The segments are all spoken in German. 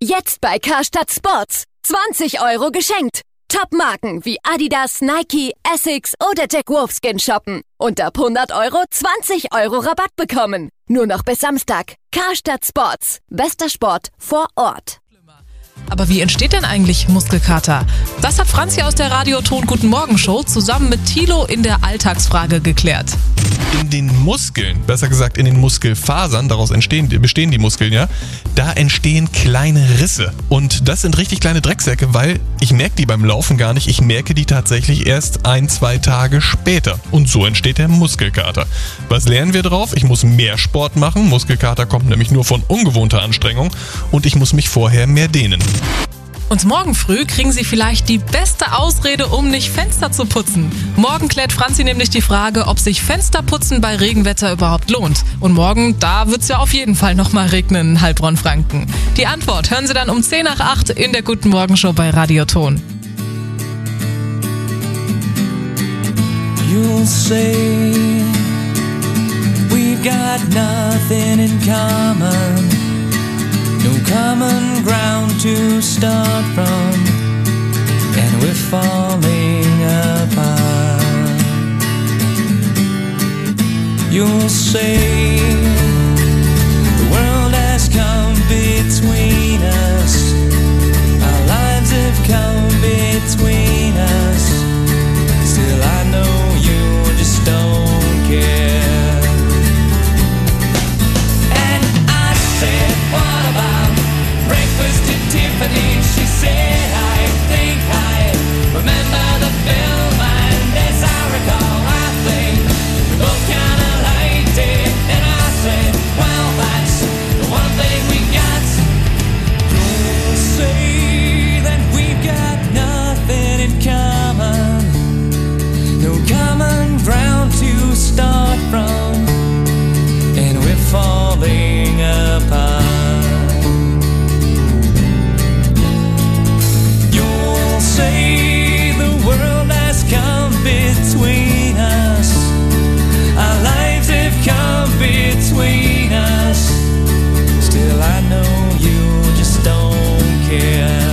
Jetzt bei Karstadt Sports. 20 € geschenkt. Top-Marken wie Adidas, Nike, Essex oder Jack Wolfskin shoppen. Und ab 100 € 20 € Rabatt bekommen. Nur noch bis Samstag. Karstadt Sports. Bester Sport vor Ort. Aber wie entsteht denn eigentlich Muskelkater? Das hat Franzi aus der Radio-Ton Guten Morgen Show zusammen mit Thilo in der Alltagsfrage geklärt. In den Muskeln, besser gesagt in den Muskelfasern, daraus bestehen die Muskeln ja, da entstehen kleine Risse. Und das sind richtig kleine Drecksäcke, weil ich merke die beim Laufen gar nicht. Ich merke die tatsächlich erst 1-2 Tage später. Und so entsteht der Muskelkater. Was lernen wir drauf? Ich muss mehr Sport machen. Muskelkater kommt nämlich nur von ungewohnter Anstrengung. Und ich muss mich vorher mehr dehnen. Und morgen früh kriegen Sie vielleicht die beste Ausrede, um nicht Fenster zu putzen. Morgen klärt Franzi nämlich die Frage, ob sich Fensterputzen bei Regenwetter überhaupt lohnt. Und morgen, da wird's ja auf jeden Fall nochmal regnen in Heilbronn-Franken. Die Antwort hören Sie dann um 7:50 in der Guten Morgen Show bei Radio Ton. You'll say we've got nothing in common. No common ground to start from, and we're falling apart. You'll say the world has come between us, our lives have come between us. Still I know you just don't care. And I said, what about breakfast at Tiffany's? She said, I think I remember the film, and as I recall, I think we both kinda liked it. And I said, well, that's the one thing we got. Don't say that we've got nothing in common, no common ground to start from, and we're falling apart. Say the world has come between us, our lives have come between us. Still I know you just don't care.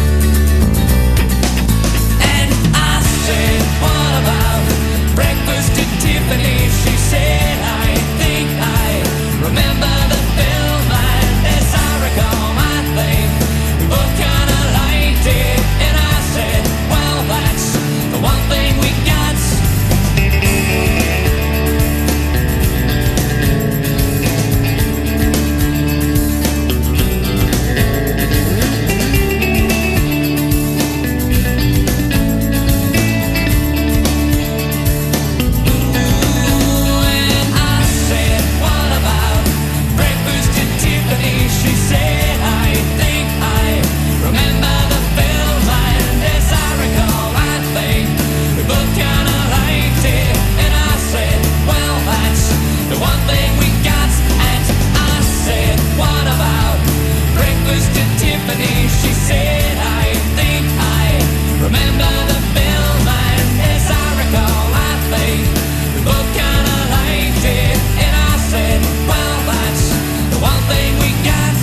And I said, what about breakfast at Tiffany's? She said, I think I remember the film, and as I recall, I think we both kinda liked it. And I said, well, that's the one thing we got. And I said, what about breakfast at Tiffany's? She said, I think I remember the film, and as I recall, I think we both kinda liked it. And I said, well, that's the one thing we got. And I said, what about breakfast at Tiffany's? She said, I think I remember the film, and as I recall, I think we both kinda liked it. And I said, well, that's the one thing we got.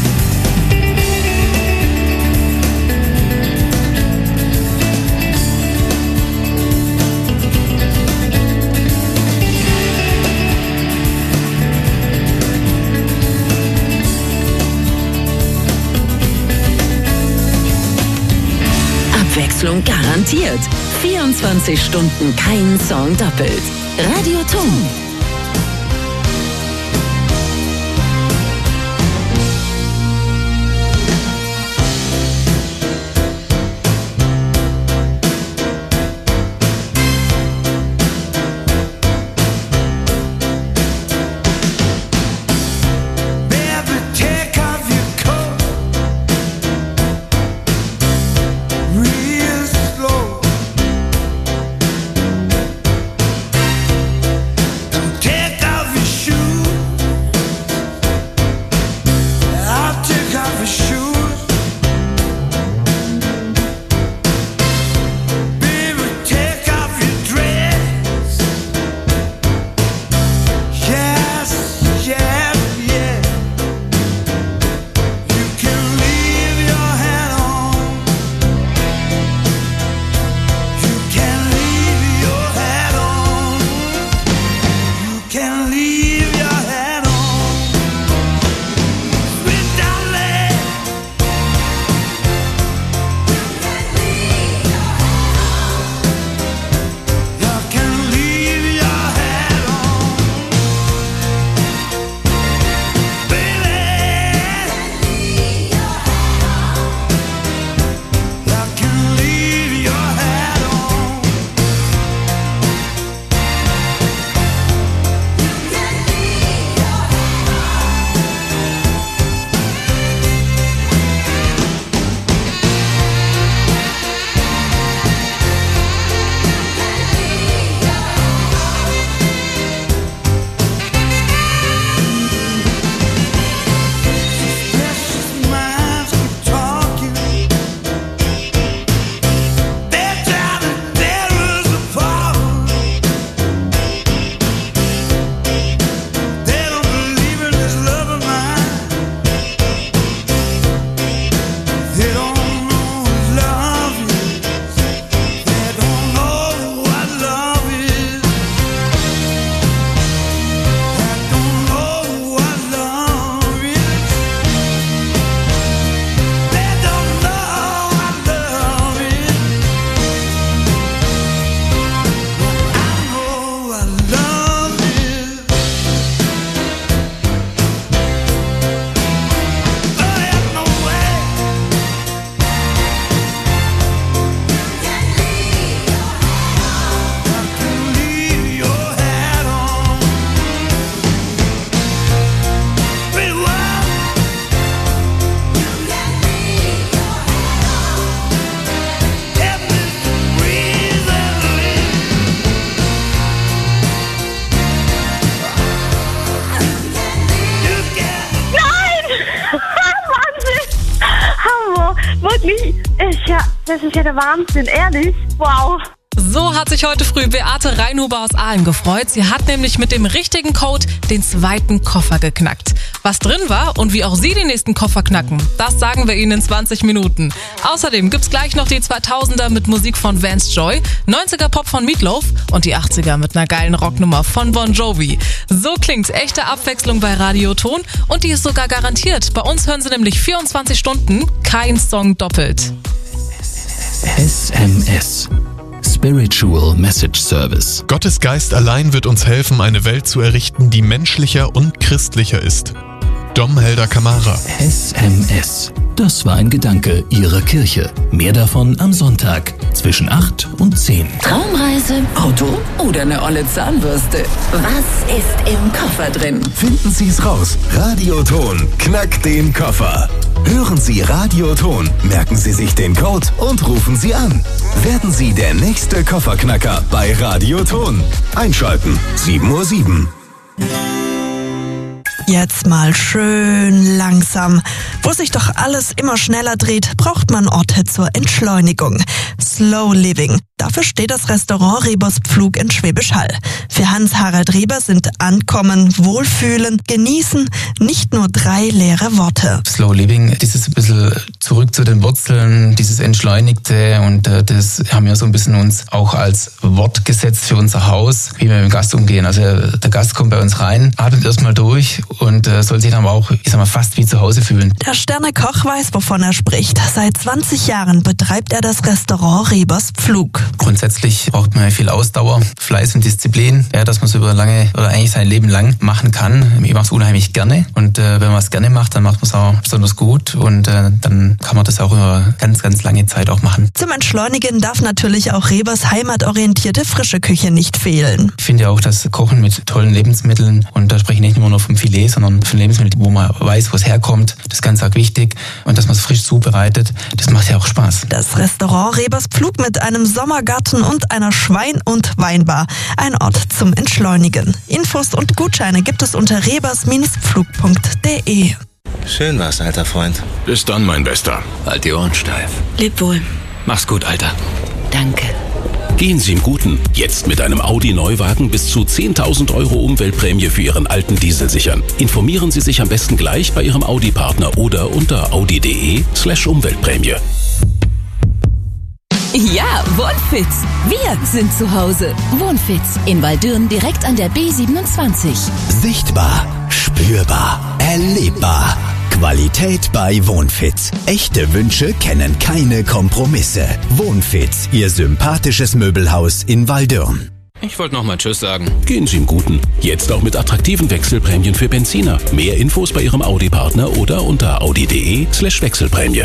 Abwechslung garantiert. 24 Stunden kein Song doppelt. Radio Ton. Baby, take off your coat real slow, and wirklich? Das ist ja der Wahnsinn, ehrlich. Wow. So hat sich heute früh Beate Reinhuber aus Aalen gefreut. Sie hat nämlich mit dem richtigen Code den zweiten Koffer geknackt. Was drin war und wie auch Sie den nächsten Koffer knacken, das sagen wir Ihnen in 20 Minuten. Außerdem gibt's gleich noch die 2000er mit Musik von Vance Joy, 90er Pop von Meatloaf und die 80er mit einer geilen Rocknummer von Bon Jovi. So klingt's, echte Abwechslung bei Radioton und die ist sogar garantiert. Bei uns hören Sie nämlich 24 Stunden kein Song doppelt. SMS. Spiritual Message Service. Gottes Geist allein wird uns helfen, eine Welt zu errichten, die menschlicher und christlicher ist. Dom Helder Camara. SMS. Das war ein Gedanke Ihrer Kirche. Mehr davon am Sonntag zwischen 8 und 10. Traumreise, Auto oder eine olle Zahnbürste? Was ist im Koffer drin? Finden Sie es raus. Radioton knackt den Koffer. Hören Sie Radioton, merken Sie sich den Code und rufen Sie an. Werden Sie der nächste Kofferknacker bei Radioton. Einschalten, 7:07 Uhr. Jetzt mal schön langsam. Wo sich doch alles immer schneller dreht, braucht man Orte zur Entschleunigung. Slow Living. Dafür steht das Restaurant Rebers Pflug in Schwäbisch Hall. Für Hans-Harald Reber sind Ankommen, Wohlfühlen, Genießen nicht nur 3 leere Worte. Slow Living, dieses ein bisschen zurück zu den Wurzeln, dieses Entschleunigte, und das haben wir so ein bisschen uns auch als Wort gesetzt für unser Haus, wie wir mit dem Gast umgehen. Also der Gast kommt bei uns rein, atmet erstmal durch und soll sich dann aber auch, ich sag mal, fast wie zu Hause fühlen. Der Sternekoch weiß, wovon er spricht. Seit 20 Jahren betreibt er das Restaurant Rebers Pflug. Grundsätzlich braucht man viel Ausdauer, Fleiß und Disziplin, ja, dass man es über lange oder eigentlich sein Leben lang machen kann. Ich mache es unheimlich gerne, und wenn man es gerne macht, dann macht man es auch besonders gut, und dann kann man das auch über ganz, ganz lange Zeit auch machen. Zum Entschleunigen darf natürlich auch Rebers heimatorientierte frische Küche nicht fehlen. Ich finde ja auch, dass Kochen mit tollen Lebensmitteln, und da spreche ich nicht nur vom Filet, sondern von Lebensmitteln, wo man weiß, wo es herkommt, das ist ganz arg wichtig, und dass man es frisch zubereitet, das macht ja auch Spaß. Das Restaurant Rebers Pflug mit einem Sommergarten und einer Schwein- und Weinbar. Ein Ort zum Entschleunigen. Infos und Gutscheine gibt es unter rebers-pflug.de. Schön war's, alter Freund. Bis dann, mein Bester. Halt die Ohren steif. Leb wohl. Mach's gut, Alter. Danke. Gehen Sie im Guten. Jetzt mit einem Audi-Neuwagen bis zu 10.000 Euro Umweltprämie für Ihren alten Diesel sichern. Informieren Sie sich am besten gleich bei Ihrem Audi-Partner oder unter audi.de/Umweltprämie. Ja, Wohnfits. Wir sind zu Hause. Wohnfits in Waldürn direkt an der B27. Sichtbar, spürbar, erlebbar. Qualität bei Wohnfits. Echte Wünsche kennen keine Kompromisse. Wohnfits, Ihr sympathisches Möbelhaus in Waldürn. Ich wollte nochmal Tschüss sagen. Gehen Sie im Guten. Jetzt auch mit attraktiven Wechselprämien für Benziner. Mehr Infos bei Ihrem Audi-Partner oder unter audi.de/Wechselprämie.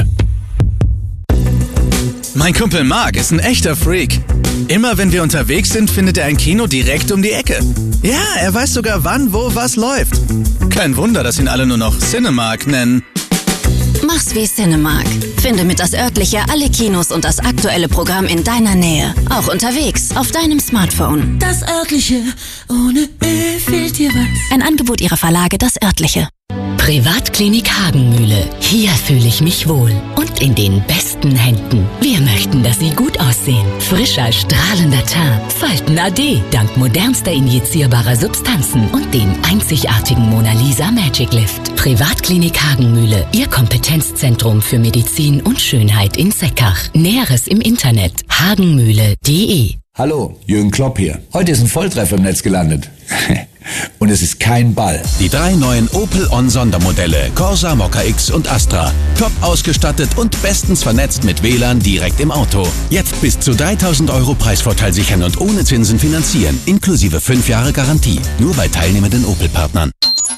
Mein Kumpel Marc ist ein echter Freak. Immer wenn wir unterwegs sind, findet er ein Kino direkt um die Ecke. Ja, er weiß sogar wann, wo, was läuft. Kein Wunder, dass ihn alle nur noch Cinemark nennen. Mach's wie Cinemark. Finde mit das Örtliche alle Kinos und das aktuelle Programm in deiner Nähe. Auch unterwegs, auf deinem Smartphone. Das Örtliche, ohne Ö fehlt dir was. Ein Angebot ihrer Verlage, das Örtliche. Privatklinik Hagenmühle. Hier fühle ich mich wohl und in den besten Händen. Wir möchten, dass Sie gut aussehen. Frischer, strahlender Teint. Falten AD dank modernster injizierbarer Substanzen und dem einzigartigen Mona Lisa Magic Lift. Privatklinik Hagenmühle. Ihr Kompetenzzentrum für Medizin und Schönheit in Seckach. Näheres im Internet. hagenmühle.de. Hallo, Jürgen Klopp hier. Heute ist ein Volltreffer im Netz gelandet. Und es ist kein Ball. Die 3 neuen Opel On-Sondermodelle Corsa, Mokka X und Astra. Top ausgestattet und bestens vernetzt mit WLAN direkt im Auto. Jetzt bis zu 3.000 Euro Preisvorteil sichern und ohne Zinsen finanzieren. Inklusive 5 Jahre Garantie. Nur bei teilnehmenden Opel-Partnern.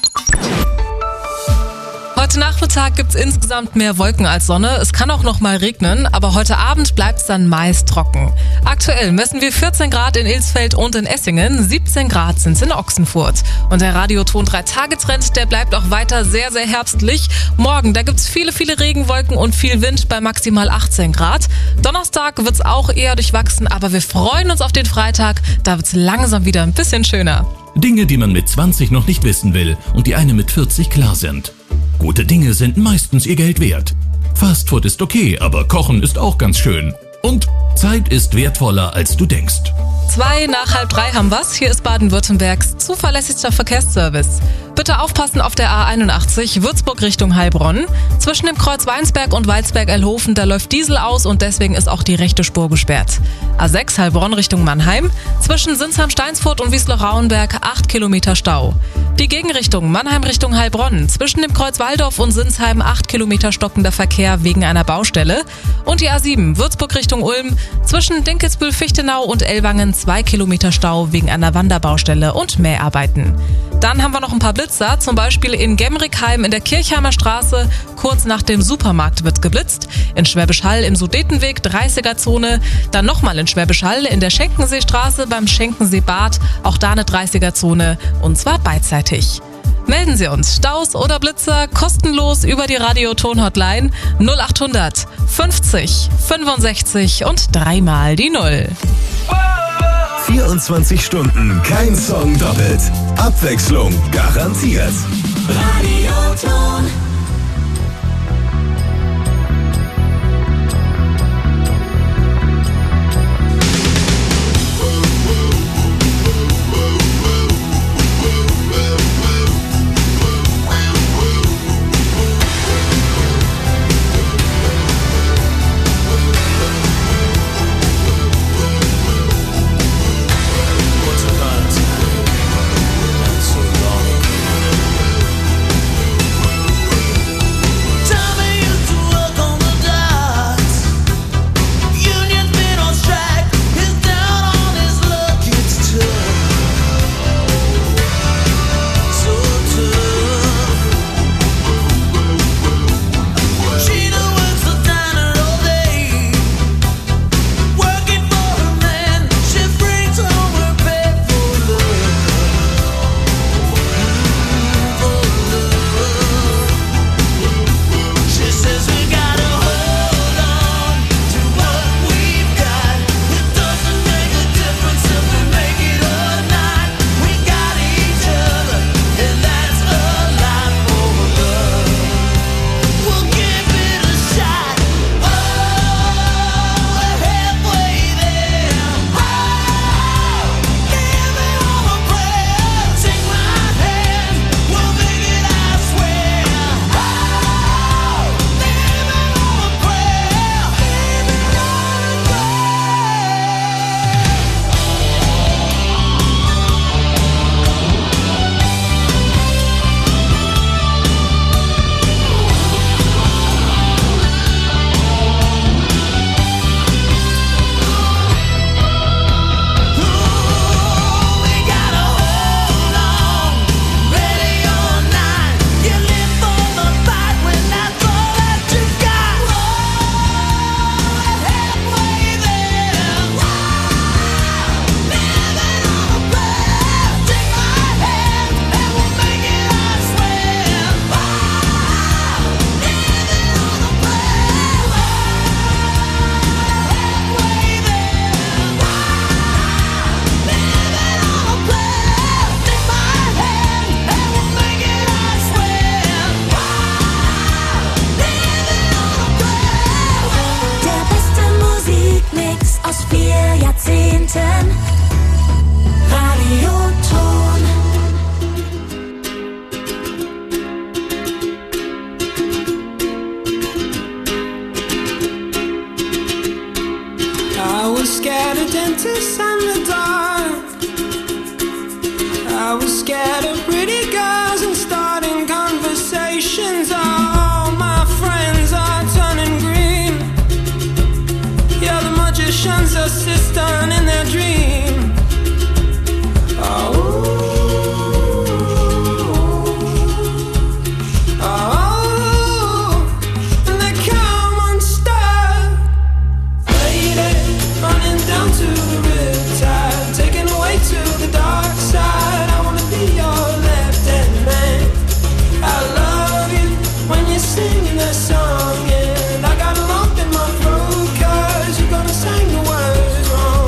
Heute Nachmittag gibt's insgesamt mehr Wolken als Sonne. Es kann auch noch mal regnen, aber heute Abend bleibt's dann meist trocken. Aktuell messen wir 14 Grad in Ilsfeld und in Essingen, 17 Grad sind's in Ochsenfurt. Und der Radioton 3-Tage-Trend, der bleibt auch weiter sehr, sehr herbstlich. Morgen, da gibt's viele, viele Regenwolken und viel Wind bei maximal 18 Grad. Donnerstag wird's auch eher durchwachsen, aber wir freuen uns auf den Freitag. Da wird's langsam wieder ein bisschen schöner. Dinge, die man mit 20 noch nicht wissen will und die einem mit 40 klar sind. Gute Dinge sind meistens ihr Geld wert. Fastfood ist okay, aber Kochen ist auch ganz schön. Und Zeit ist wertvoller, als du denkst. 2:02 haben wir's. Hier ist Baden-Württembergs zuverlässigster Verkehrsservice. Bitte aufpassen auf der A81 Würzburg Richtung Heilbronn. Zwischen dem Kreuz Weinsberg und Waldsberg-Elhofen, da läuft Diesel aus und deswegen ist auch die rechte Spur gesperrt. A6 Heilbronn Richtung Mannheim. Zwischen Sinsheim-Steinsfurt und Wiesloch-Rauenberg 8 Kilometer Stau. Die Gegenrichtung Mannheim Richtung Heilbronn. Zwischen dem Kreuz Waldorf und Sinsheim 8 Kilometer stockender Verkehr wegen einer Baustelle. Und die A7 Würzburg Richtung Ulm. Zwischen Dinkelsbühl-Fichtenau und Ellwangen 2 Kilometer Stau wegen einer Wanderbaustelle und Mäharbeiten. Dann haben wir noch ein paar Blitzer, zum Beispiel in Gemrickheim in der Kirchheimer Straße, kurz nach dem Supermarkt wird geblitzt, in Schwäbisch Hall im Sudetenweg 30er-Zone, dann nochmal in Schwäbisch Hall in der Schenkenseestraße beim Schenkenseebad, auch da eine 30er-Zone und zwar beidseitig. Melden Sie uns, Staus oder Blitzer, kostenlos über die Radio-Ton-Hotline 0800 50 65 und 3 mal die 0. 24 Stunden, kein Song doppelt. Abwechslung garantiert. Radioton. I was scared of pretty girls and starting conversations. All my friends are turning green. Yeah, the magician's assistant in their dream. Song, and I got a lump in my throat 'cause you're gonna sing the words wrong.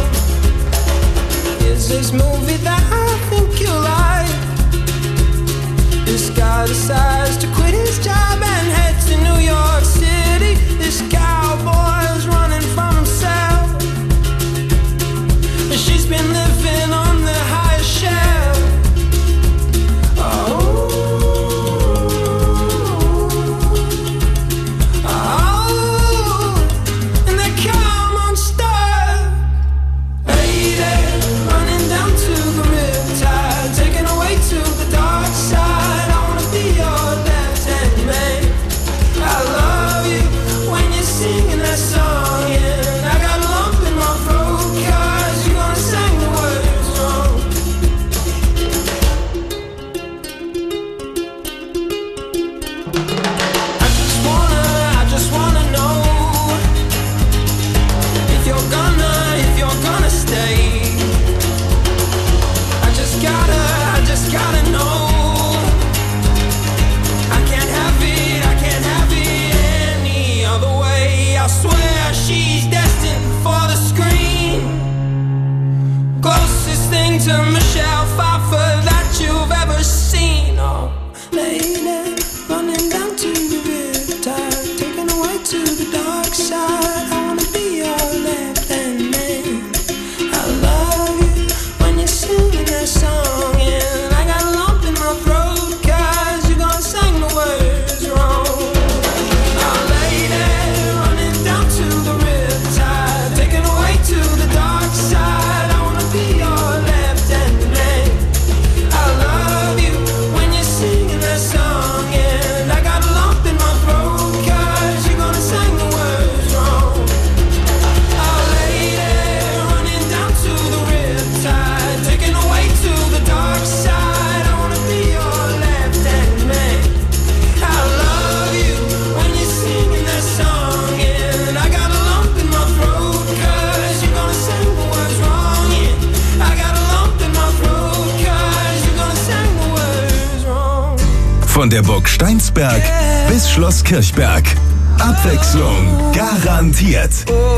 I swear she's destined for the screen. Closest thing to Michelle Pfeiffer that you've ever seen. Oh, lady, running down to the riptide, taken away to the dark side. I wanna be your left-hand man. I love you when you're singing that song, and I got a lump in my throat 'cause you're gonna sing the words wrong. Oh, lady, running down to the riptide, taken away to the dark side. I wanna be your left-hand man. I love you when you're singing that song, and I got a lump in my throat 'cause you're gonna sing the words wrong. Oh, lady, running down to the riptide, taken away to the dark side. I wanna be your left-hand man. I love you when you're singing that song, and I got a lump in my throat 'cause you're gonna sing the words wrong. Yeah, I got a lump in my throat 'cause you're gonna sing the words wrong. Von der Burg Steinsberg bis Schloss Kirchberg. Abwechslung garantiert.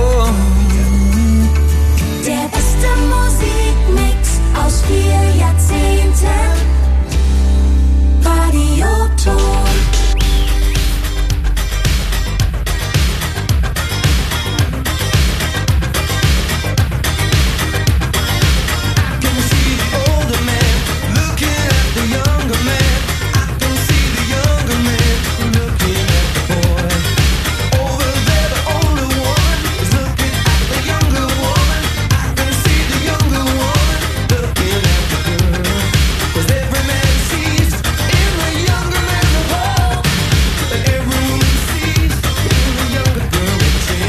Der beste Musikmix aus 4 Jahrzehnten. Radio Ton.